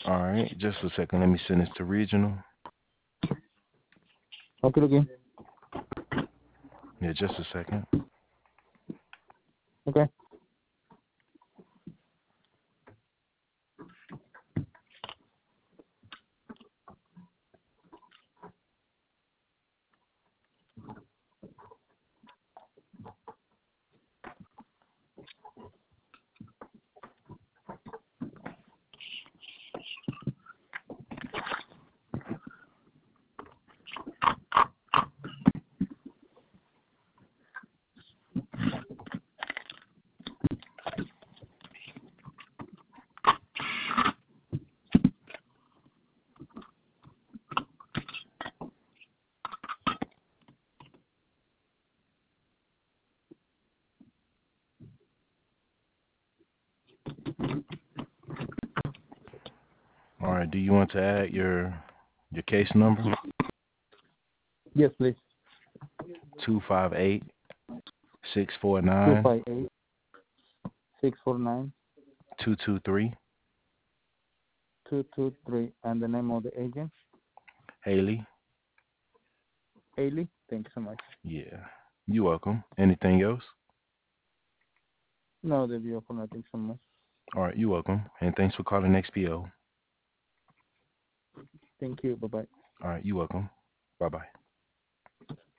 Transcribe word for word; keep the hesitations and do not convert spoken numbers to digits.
All right, just a second. Let me send this to regional. Okay, okay. Yeah, just a second. Okay. All right, do you want to add your your case number? Yes, please. Two five eight six four Two nine five eight six four nine two two three. two two three, and the name of the agent, Haley. Ailey. Thank you so much. Yeah. You're welcome. Anything else? No, the view for nothing so much. All right, you're welcome. And thanks for calling X P O. Thank you. Bye bye. All right, you're welcome. Bye bye.